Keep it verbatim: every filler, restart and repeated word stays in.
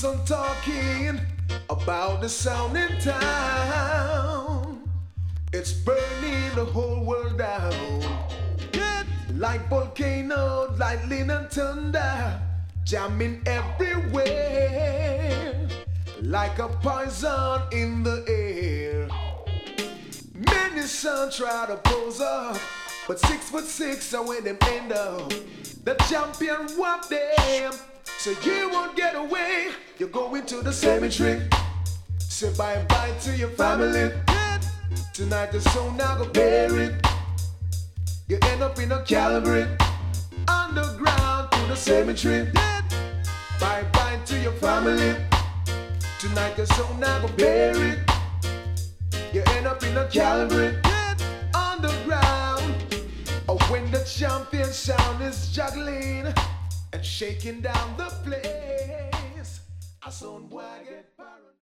on talking about the sound in town. It's burning the whole world down. Like volcanoes, lightning and thunder, jamming everywhere. Like a poison in the air. Many sons try to pose up, but six foot six are when them end up. The champion walk them, so you won't get away. You're going to the cemetery. Say bye bye to your family. Tonight the soul now go buried. You end up in a Calvary, underground to the cemetery. Bye bye to your family. Tonight the soul now go buried. You end up in a Calvary, underground. Oh, when the champion sound is juggling and shaking down the place, I sound wagon.